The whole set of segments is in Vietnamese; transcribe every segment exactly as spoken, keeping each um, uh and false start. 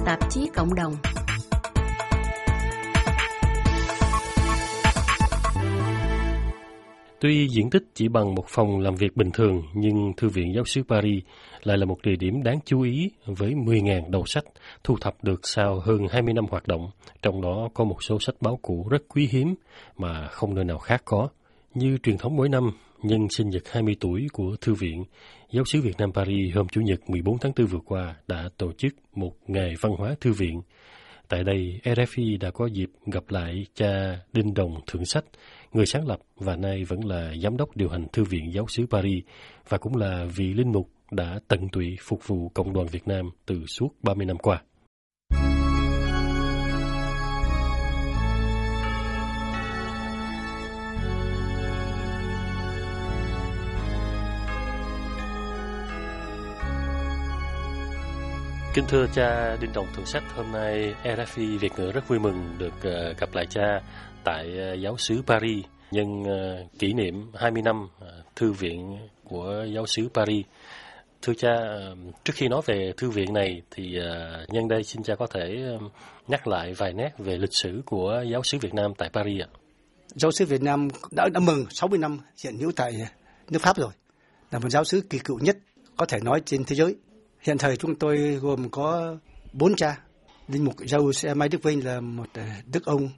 tạp chí cộng đồng. Tuy diện tích chỉ bằng một phòng làm việc bình thường, nhưng Thư viện Giáo xứ Paris lại là một địa điểm đáng chú ý với mười nghìn đầu sách thu thập được sau hơn hai mươi năm hoạt động, trong đó có một số sách báo cũ rất quý hiếm mà không nơi nào khác có. Như truyền thống mỗi năm, nhân sinh nhật hai mươi tuổi của Thư viện Giáo xứ Việt Nam Paris hôm Chủ nhật mười bốn tháng tư vừa qua đã tổ chức một ngày văn hóa thư viện. Tại đây, rờ ép i đã có dịp gặp lại cha Đinh Đồng Thượng Sách, người sáng lập và nay vẫn là giám đốc điều hành Thư viện Giáo xứ Paris và cũng là vị linh mục đã tận tụy phục vụ Cộng đoàn Việt Nam từ suốt ba mươi năm qua. Kính thưa cha Đinh Đồng Thượng Sách, hôm nay rờ ép i Việt ngữ rất vui mừng được uh, gặp lại cha tại uh, Giáo xứ Paris nhân uh, kỷ niệm hai mươi năm uh, Thư viện của Giáo xứ Paris. Thưa cha, uh, trước khi nói về thư viện này thì uh, nhân đây xin cha có thể uh, nhắc lại vài nét về lịch sử của Giáo xứ Việt Nam tại Paris ạ. Giáo xứ Việt Nam đã, đã mừng sáu mươi năm hiện hữu tại nước Pháp rồi, là một giáo xứ kỳ cựu nhất có thể nói trên thế giới. Hiện thời chúng tôi gồm có bốn cha. Linh mục Giáo xe Mai Đức Vinh là một đức ông,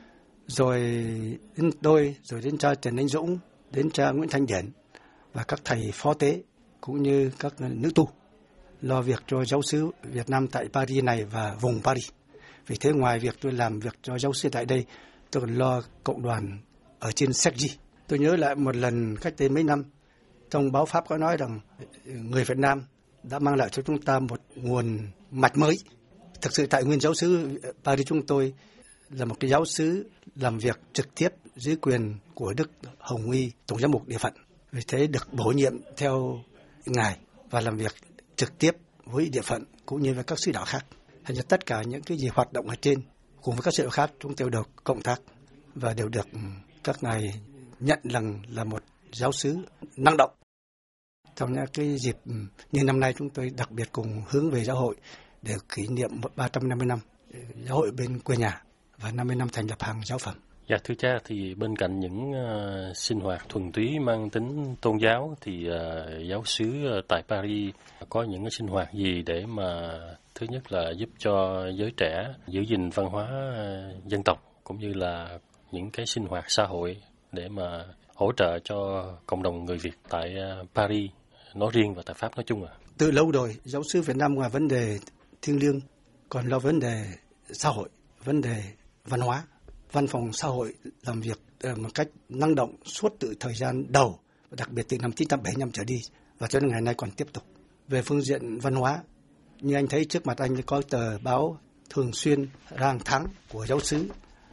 rồi đến tôi, rồi đến cha Trần Anh Dũng, đến cha Nguyễn Thanh Điển và các thầy phó tế cũng như các nữ tu lo việc cho giáo xứ Việt Nam tại Paris này và vùng Paris. Vì thế ngoài việc tôi làm việc cho giáo xứ tại đây, tôi còn lo cộng đoàn ở trên Sergi. Tôi nhớ lại một lần cách đây mấy năm, trong báo Pháp có nói rằng người Việt Nam đã mang lại cho chúng ta một nguồn mạch mới. Thực sự tại nguyên giáo xứ Paris chúng tôi là một cái giáo xứ làm việc trực tiếp dưới quyền của Đức Hồng Y Tổng giám mục địa phận. Vì thế được bổ nhiệm theo ngài và làm việc trực tiếp với địa phận cũng như với các sứ đạo khác. Thành ra tất cả những cái gì hoạt động ở trên cùng với các sứ đạo khác chúng tôi đều cộng tác và đều được các ngài nhận rằng là một giáo xứ năng động. Trong những cái dịp như năm nay chúng tôi đặc biệt cùng hướng về giáo hội để kỷ niệm ba trăm năm mươi năm giáo hội bên quê nhà và năm mươi năm thành lập hàng giáo phẩm. Dạ thưa cha, thì bên cạnh những uh, sinh hoạt thuần túy mang tính tôn giáo thì uh, giáo xứ uh, tại Paris có những cái sinh hoạt gì để mà thứ nhất là giúp cho giới trẻ giữ gìn văn hóa uh, dân tộc cũng như là những cái sinh hoạt xã hội để mà hỗ trợ cho cộng đồng người Việt tại uh, Paris nói riêng và tại Pháp nói chung à? Từ lâu rồi, giáo xứ Việt Nam ngoài vấn đề thiêng liêng còn lo vấn đề xã hội, vấn đề văn hóa. Văn phòng xã hội làm việc một cách năng động suốt từ thời gian đầu, đặc biệt từ năm một chín bảy mươi lăm trở đi và cho đến ngày nay còn tiếp tục. Về phương diện văn hóa, như anh thấy trước mặt anh có tờ báo thường xuyên ra hàng tháng của giáo xứ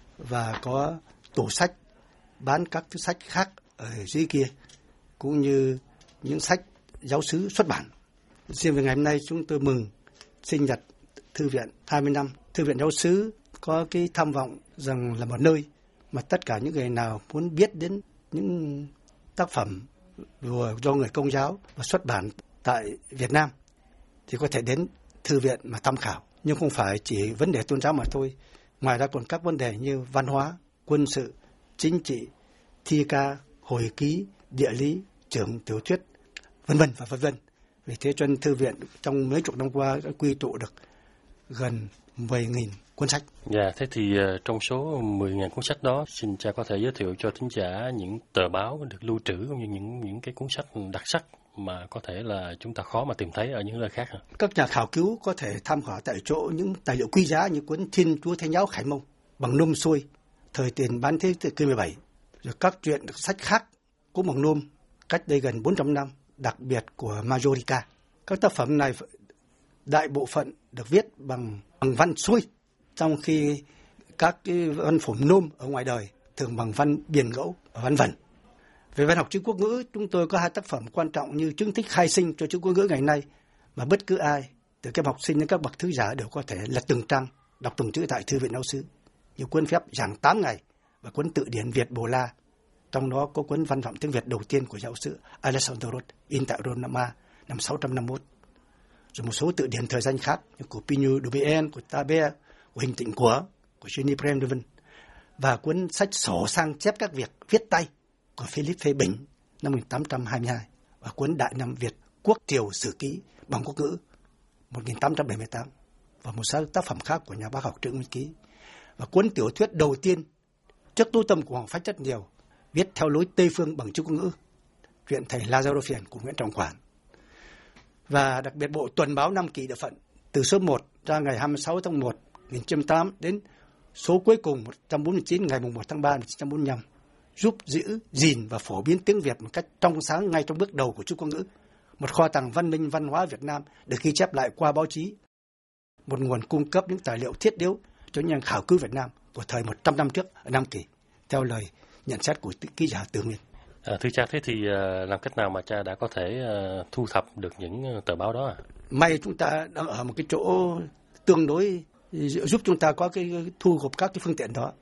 và có tủ sách bán các thứ sách khác ở dưới kia cũng như những sách giáo xứ xuất bản. Riêng về ngày hôm nay chúng tôi mừng sinh nhật thư viện hai mươi năm. Thư viện giáo xứ có cái tham vọng rằng là một nơi mà tất cả những người nào muốn biết đến những tác phẩm vừa do người Công giáo và xuất bản tại Việt Nam thì có thể đến thư viện mà tham khảo. Nhưng không phải chỉ vấn đề tôn giáo mà thôi. Ngoài ra còn các vấn đề như văn hóa, quân sự, chính trị, thi ca, hồi ký, địa lý, trưởng tiểu thuyết, vân vân và vân vân. Vì thế cho nên thư viện trong mấy chục năm qua đã quy tụ được gần mười nghìn cuốn sách. Dạ, thế thì uh, trong số mười nghìn cuốn sách đó, xin cha có thể giới thiệu cho thính giả những tờ báo được lưu trữ cũng như những những cái cuốn sách đặc sắc mà có thể là chúng ta khó mà tìm thấy ở những nơi khác hả? Các nhà khảo cứu có thể tham khảo tại chỗ những tài liệu quý giá như cuốn Thiên Chúa Thánh Giáo Khải Mông bằng nôm xuôi thời tiền bán thế kỷ mười bảy, rồi các truyện sách khác cũng bằng nôm cách đây gần bốn trăm năm, đặc biệt của Majorica. Các tác phẩm này đại bộ phận được viết bằng bằng văn xuôi, trong khi các cái văn phẩm nôm ở ngoài đời thường bằng văn biền ngẫu và văn vần. Về văn học chữ quốc ngữ, chúng tôi có hai tác phẩm quan trọng như chứng tích khai sinh cho chữ quốc ngữ ngày nay mà bất cứ ai, từ các học sinh đến các bậc thứ giả đều có thể lật từng trang, đọc từng chữ tại thư viện giáo xứ. Như cuốn phép giảng tám ngày và cuốn tự điển Việt Bồ La, trong đó có cuốn văn phẩm tiếng Việt đầu tiên của giáo xứ Alexander Roth in tại Roma năm sáu trăm năm mươi mốt. rồi một số tự điển thời danh khác của Pinu Dubian, của Taber, của Hình Tĩnh Của, của Jenny Prem, và cuốn sách sổ sang chép các việc viết tay của Philip Phê Bình năm một nghìn tám trăm hai mươi hai và cuốn Đại Nam Việt Quốc Triều Sử Ký bằng quốc ngữ một nghìn tám trăm bảy mươi tám và một số tác phẩm khác của nhà bác học Trương Minh Ký, và cuốn tiểu thuyết đầu tiên trước tu tâm của Hoàng Phách rất nhiều, viết theo lối Tây phương bằng chữ quốc ngữ, Chuyện Thầy Lazaro Phiền của Nguyễn Trọng Quảng. Và đặc biệt bộ Tuần báo Nam Kỳ Địa Phận từ số một ra ngày hai mươi sáu tháng một năm một nghìn chín trăm tám đến số cuối cùng một trăm bốn mươi chín ngày một tháng ba năm một nghìn chín trăm bốn mươi lăm, giúp giữ, gìn và phổ biến tiếng Việt một cách trong sáng ngay trong bước đầu của chữ quốc ngữ, một kho tàng văn minh văn hóa Việt Nam được ghi chép lại qua báo chí, một nguồn cung cấp những tài liệu thiết yếu cho những khảo cứu Việt Nam của thời một trăm năm trước ở Nam Kỳ, theo lời nhận xét của ký giả Từ Nguyên. À, thưa cha, thế thì uh, làm cách nào mà cha đã có thể uh, thu thập được những tờ báo đó à? May chúng ta đang ở một cái chỗ tương đối giúp chúng ta có cái thu gộp các cái phương tiện đó.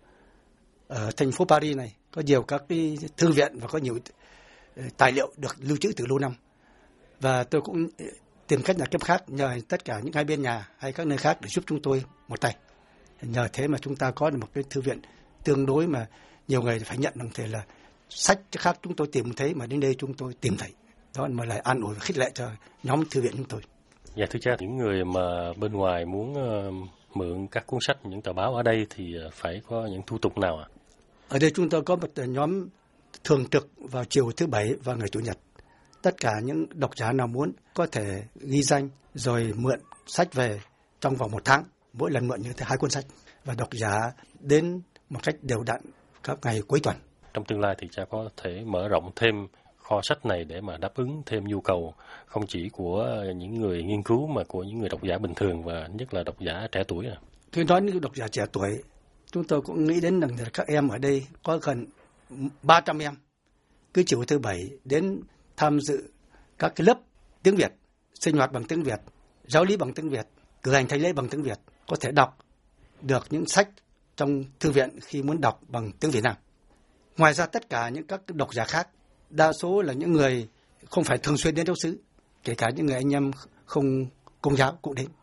Ở thành phố Paris này có nhiều các cái thư viện và có nhiều tài liệu được lưu trữ từ lâu năm. Và tôi cũng tìm cách là kiếm khác nhờ tất cả những hai bên nhà hay các nơi khác để giúp chúng tôi một tay. Nhờ thế mà chúng ta có được một cái thư viện tương đối mà nhiều người phải nhận rằng thế là sách khác chúng tôi tìm thấy mà đến đây chúng tôi tìm thấy. Đó mà lại an ủi và khích lệ cho nhóm thư viện chúng tôi. Dạ thưa cha, những người mà bên ngoài muốn uh, mượn các cuốn sách, những tờ báo ở đây thì uh, phải có những thủ tục nào ạ? À? Ở đây chúng tôi có một nhóm thường trực vào chiều thứ Bảy và ngày Chủ nhật. Tất cả những độc giả nào muốn có thể ghi danh rồi mượn sách về trong vòng một tháng, mỗi lần mượn như thế hai cuốn sách, và độc giả đến một cách đều đặn các ngày cuối tuần. Trong tương lai thì cha có thể mở rộng thêm kho sách này để mà đáp ứng thêm nhu cầu không chỉ của những người nghiên cứu mà của những người độc giả bình thường và nhất là độc giả trẻ tuổi à? Khi nói đến độc giả trẻ tuổi, chúng tôi cũng nghĩ đến rằng các em ở đây có gần ba trăm em cứ chiều thứ Bảy đến tham dự các cái lớp tiếng Việt, sinh hoạt bằng tiếng Việt, giáo lý bằng tiếng Việt, cử hành thánh lễ bằng tiếng Việt, có thể đọc được những sách trong thư viện khi muốn đọc bằng tiếng Việt Nam. Ngoài ra tất cả những các độc giả khác, đa số là những người không phải thường xuyên đến giáo xứ, kể cả những người anh em không công giáo cũng đến.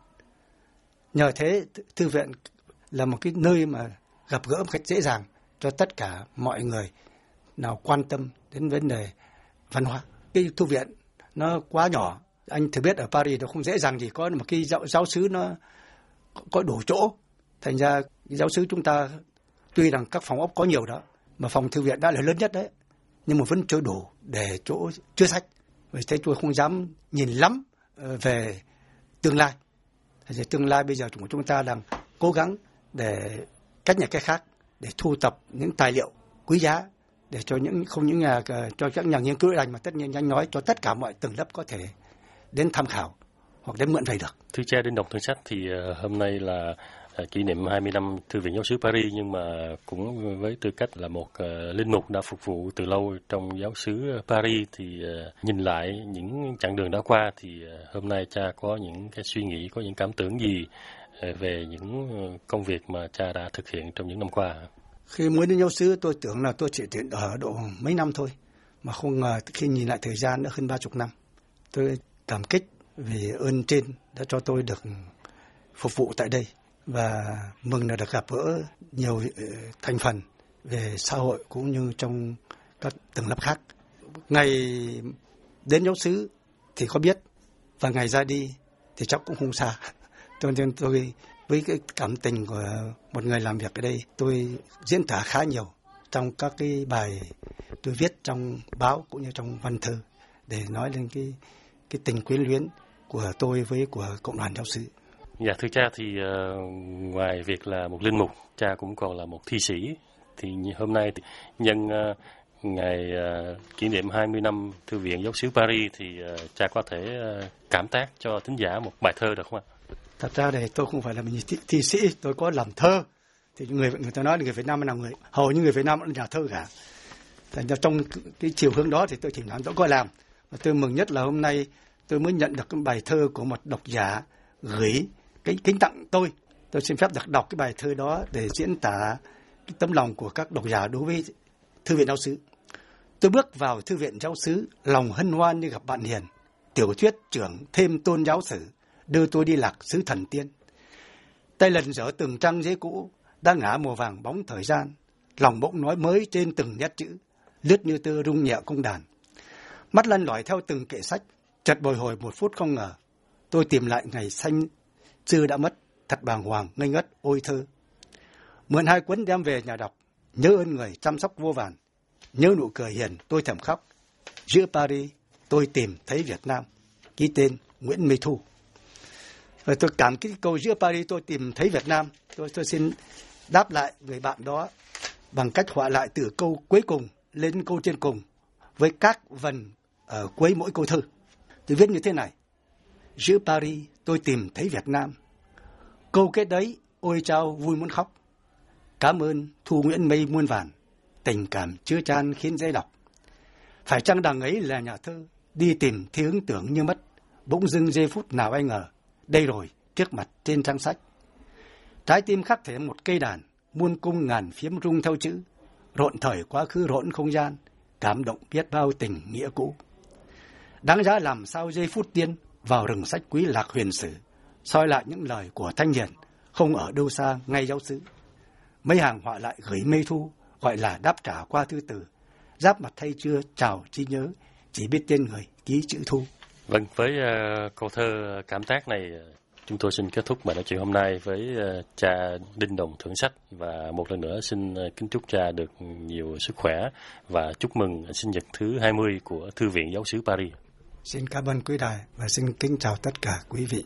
Nhờ thế thư viện là một cái nơi mà gặp gỡ một cách dễ dàng cho tất cả mọi người nào quan tâm đến vấn đề văn hóa. Cái thư viện nó quá nhỏ, anh thử biết ở Paris nó không dễ dàng gì có một cái giáo, giáo xứ nó có đủ chỗ. Thành ra giáo xứ chúng ta tuy rằng các phòng ốc có nhiều đó, mà phòng thư viện đã là lớn nhất đấy, nhưng mà vẫn chưa đủ để chỗ chứa sách. Vì thế tôi không dám nhìn lắm về tương lai. Thì tương lai bây giờ của chúng ta đang cố gắng để cách này cách khác để thu tập những tài liệu quý giá để cho những không những nhà cho các nhà nghiên cứu lành mà tất nhiên anh nói cho tất cả mọi tầng lớp có thể đến tham khảo hoặc đến mượn về được. Thưa cha, đến đọc thư sách thì uh, hôm nay là uh, kỷ niệm hai mươi năm Thư viện Giáo xứ Paris, nhưng mà cũng với tư cách là một uh, linh mục đã phục vụ từ lâu trong giáo xứ Paris thì uh, nhìn lại những chặng đường đã qua thì uh, hôm nay cha có những cái suy nghĩ, có những cảm tưởng gì uh, về những công việc mà cha đã thực hiện trong những năm qua? Khi mới đến giáo xứ tôi tưởng là tôi chỉ ở độ mấy năm thôi, mà không ngờ khi nhìn lại thời gian đã hơn ba chục năm. Tôi cảm kích vì ơn trên đã cho tôi được phục vụ tại đây và mừng là được gặp gỡ nhiều thành phần về xã hội cũng như trong các tầng lớp khác. Ngày đến giáo xứ thì có biết và ngày ra đi thì chắc cũng không xa. Cho nên tôi với cái cảm tình của một người làm việc ở đây, tôi diễn tả khá nhiều trong các cái bài tôi viết trong báo cũng như trong văn thơ để nói lên cái cái tình quyến luyến của tôi với của cộng đoàn giáo xứ. Dạ thưa cha, thì uh, ngoài việc là một linh mục, cha cũng còn là một thi sĩ. Thì hôm nay thì nhân uh, ngày uh, kỷ niệm hai mươi năm Thư viện Giáo xứ Paris thì uh, cha có thể uh, cảm tác cho thính giả một bài thơ được không ạ? Thật ra thì tôi không phải là một thi, thi sĩ, tôi có làm thơ. Thì người người ta nói là người Việt Nam là người hầu như người Việt Nam là nhà thơ cả. Thành ra trong cái chiều hướng đó thì tôi thỉnh thoảng tôi có làm. Và tôi mừng nhất là hôm nay tôi mới nhận được cái bài thơ của một độc giả gửi cái kính tặng tôi. Tôi xin phép được đọc cái bài thơ đó để diễn tả cái tấm lòng của các độc giả đối với Thư viện Giáo xứ. Tôi bước vào Thư viện Giáo xứ, lòng hân hoan như gặp bạn hiền. Tiểu thuyết trưởng thêm tôn giáo sử, đưa tôi đi lạc xứ thần tiên. Tay lần dở từng trang giấy cũ, đã ngả màu vàng bóng thời gian, lòng bỗng nói mới trên từng nét chữ, lướt như tơ rung nhẹ cung đàn. Mắt lăn lỏi theo từng kệ sách, chợt bồi hồi một phút không ngờ, tôi tìm lại ngày xanh xưa đã mất, thật bàng hoàng ngây ngất ôi thơ. Mượn hai cuốn đem về nhà đọc, nhớ ơn người chăm sóc vô vàn, nhớ nụ cười hiền tôi thầm khóc. Giữa Paris tôi tìm thấy Việt Nam. Ký tên Nguyễn Minh Thu. Và tôi cảm cái câu giữa Paris tôi tìm thấy Việt Nam, tôi tôi xin đáp lại người bạn đó bằng cách họa lại từ câu cuối cùng lên câu trên cùng với các vần ở cuối mỗi câu thơ. Tôi viết như thế này: giữa Paris tôi tìm thấy Việt Nam. Câu kết đấy ôi chao vui muốn khóc. Cảm ơn Thu Nguyễn Mây muôn vàn, tình cảm chứa chan khiến dễ đọc. Phải chăng đằng ấy là nhà thơ đi tìm thì ấn tưởng như mất, bỗng dưng giây phút nào ai ngờ đây rồi trước mặt trên trang sách. Trái tim khắc thể một cây đàn, muôn cung ngàn phiếm rung theo chữ, rộn thời quá khứ rộn không gian, cảm động biết bao tình nghĩa cũ. Đáng giá làm sao giây phút tiên vào rừng sách quý lạc huyền sử, soi lại những lời của thanh niên không ở đâu xa ngay giáo xứ. Mấy hàng họa lại gửi Mây Thu, gọi là đáp trả qua thư từ, giáp mặt thay chưa chào chi nhớ, chỉ biết tên người ký chữ Thu. Vâng, với uh, câu thơ cảm tác này, chúng tôi xin kết thúc bài nói chuyện hôm nay với uh, cha Đinh Đồng Thượng Sách, và một lần nữa xin uh, kính chúc cha được nhiều sức khỏe và chúc mừng sinh nhật thứ hai mươi của Thư viện Giáo xứ Paris. Xin cảm ơn quý đài và xin kính chào tất cả quý vị.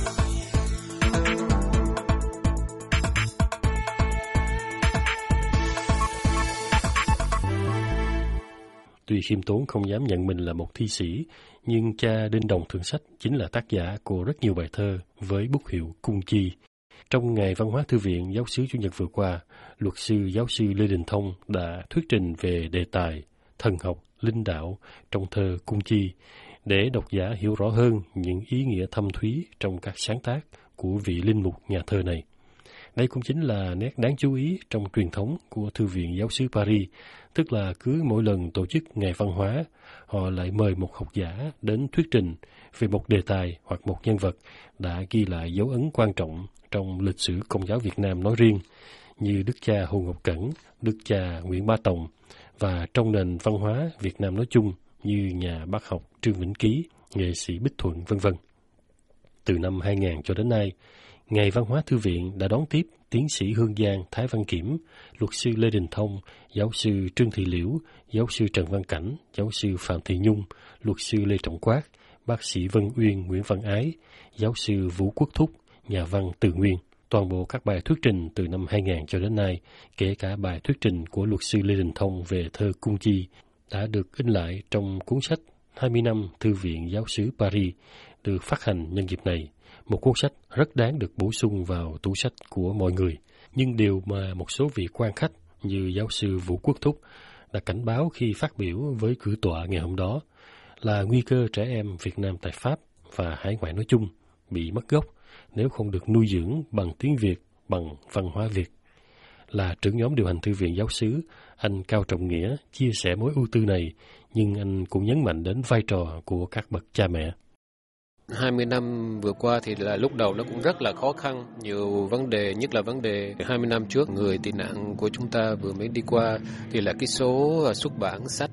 Tuy khiêm tốn không dám nhận mình là một thi sĩ, nhưng cha Đinh Đồng Thượng Sách chính là tác giả của rất nhiều bài thơ với bút hiệu Cung Chi. Trong Ngày Văn hóa Thư viện Giáo xứ Chủ nhật vừa qua, luật sư giáo sư Lê Đình Thông đã thuyết trình về đề tài thần học, linh đạo trong thơ Cung Chi, để độc giả hiểu rõ hơn những ý nghĩa thâm thúy trong các sáng tác của vị linh mục nhà thơ này. Đây cũng chính là nét đáng chú ý trong truyền thống của Thư viện Giáo xứ Paris, tức là cứ mỗi lần tổ chức ngày văn hóa, họ lại mời một học giả đến thuyết trình về một đề tài hoặc một nhân vật đã ghi lại dấu ấn quan trọng trong lịch sử Công giáo Việt Nam nói riêng, như Đức cha Hồ Ngọc Cẩn, Đức cha Nguyễn Bá Tòng, và trong nền văn hóa Việt Nam nói chung như nhà bác học Trương Vĩnh Ký, nghệ sĩ Bích Thuận, vân vân. Từ năm hai nghìn cho đến nay, Ngày Văn hóa Thư viện đã đón tiếp tiến sĩ Hương Giang Thái Văn Kiểm, luật sư Lê Đình Thông, giáo sư Trương Thị Liễu, giáo sư Trần Văn Cảnh, giáo sư Phạm Thị Nhung, luật sư Lê Trọng Quát, bác sĩ Vân Uyên Nguyễn Văn Ái, giáo sư Vũ Quốc Thúc, nhà văn Từ Nguyên. Toàn bộ các bài thuyết trình từ năm hai nghìn cho đến nay, kể cả bài thuyết trình của luật sư Lê Đình Thông về thơ Cung Chi, đã được in lại trong cuốn sách hai mươi năm Thư viện Giáo xứ Paris, được phát hành nhân dịp này. Một cuốn sách rất đáng được bổ sung vào tủ sách của mọi người, nhưng điều mà một số vị quan khách như giáo sư Vũ Quốc Thúc đã cảnh báo khi phát biểu với cử tọa ngày hôm đó là nguy cơ trẻ em Việt Nam tại Pháp và hải ngoại nói chung bị mất gốc nếu không được nuôi dưỡng bằng tiếng Việt, bằng văn hóa Việt. Là trưởng nhóm điều hành Thư viện Giáo xứ, anh Cao Trọng Nghĩa chia sẻ mối ưu tư này, nhưng anh cũng nhấn mạnh đến vai trò của các bậc cha mẹ. hai mươi năm vừa qua thì là lúc đầu nó cũng rất là khó khăn, nhiều vấn đề, nhất là vấn đề hai mươi năm trước người tị nạn của chúng ta vừa mới đi qua thì là cái số xuất bản sách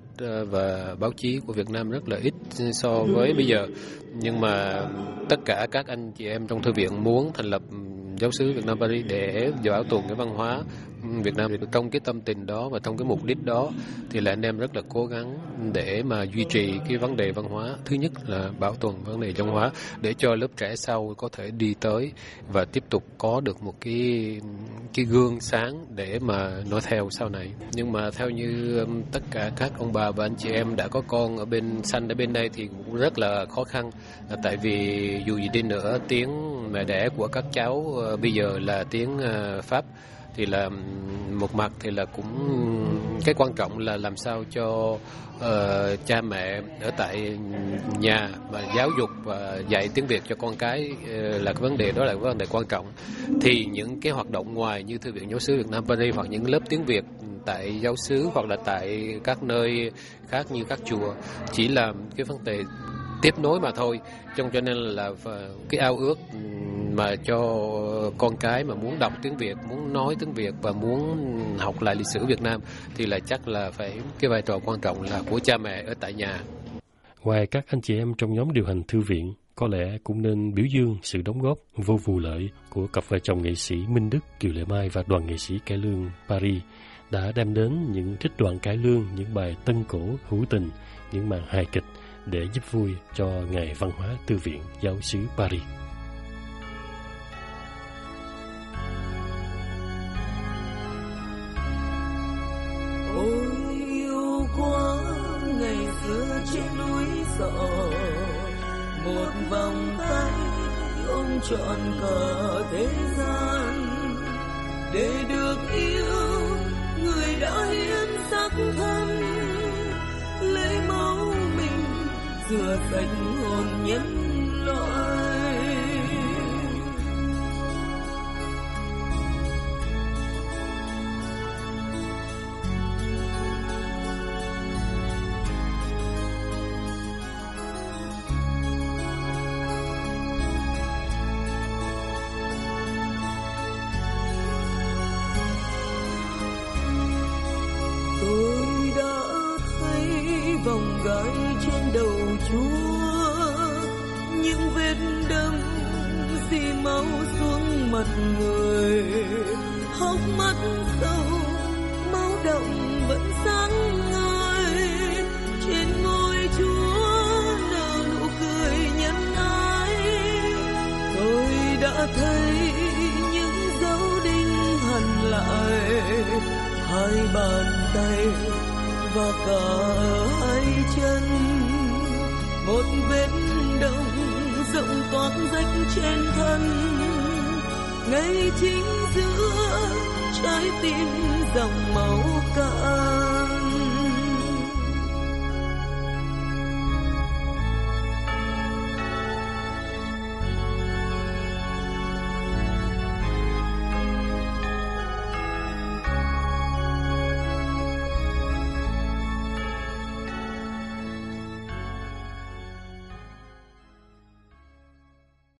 và báo chí của Việt Nam rất là ít so với bây giờ. Nhưng mà tất cả các anh chị em trong thư viện muốn thành lập Giáo xứ Việt Nam Paris để bảo tồn cái văn hóa Việt Nam, trong cái tâm tình đó và trong cái mục đích đó thì là anh em rất là cố gắng để mà duy trì cái vấn đề văn hóa. Thứ nhất là bảo tồn vấn đề văn hóa để cho lớp trẻ sau có thể đi tới và tiếp tục có được một cái cái gương sáng để mà nói theo sau này. Nhưng mà theo như tất cả các ông bà và anh chị em đã có con ở bên sanh ở bên đây thì cũng rất là khó khăn, tại vì dù gì đi nữa tiếng mẹ đẻ của các cháu bây giờ là tiếng Pháp, thì là một mặt thì là cũng cái quan trọng là làm sao cho uh, cha mẹ ở tại nhà và giáo dục và dạy tiếng Việt cho con cái uh, là cái vấn đề đó là cái vấn đề quan trọng. Thì những cái hoạt động ngoài như Thư viện Giáo xứ Việt Nam Paris hoặc những lớp tiếng Việt tại giáo xứ hoặc là tại các nơi khác như các chùa chỉ là cái vấn đề tiếp nối mà thôi. Cho cho nên là cái ao ước mà cho con cái mà muốn đọc tiếng Việt, muốn nói tiếng Việt và muốn học lại lịch sử Việt Nam thì là chắc là phải cái vai trò quan trọng là của cha mẹ ở tại nhà. Ngoài các anh chị em trong nhóm điều hành thư viện, có lẽ cũng nên biểu dương sự đóng góp vô vụ lợi của cặp vợ chồng nghệ sĩ Minh Đức, Kiều Lệ Mai và đoàn nghệ sĩ cải lương Paris đã đem đến những trích đoạn cải lương, những bài tân cổ hữu tình, những màn hài kịch để giúp vui cho Ngày Văn hóa Thư viện Giáo xứ Paris. Ôi yêu quá ngày xưa trên núi Sọ, một vòng tay ôm trọn cả thế gian, để được yêu người đã hiến xác thân, lấy máu mình rửa sạch hồn nhân loại. Vòng gai trên đầu Chúa, những vết đâm dì máu xuống mặt người, hốc mắt sâu máu động vẫn sáng ngời, trên môi Chúa nở nụ cười nhân ái. Tôi đã thấy những dấu đinh hằn lại hai bàn tay và cả hai chân, một vết động rộng toán rách trên thân, ngay chính giữa trái tim dòng máu cạn.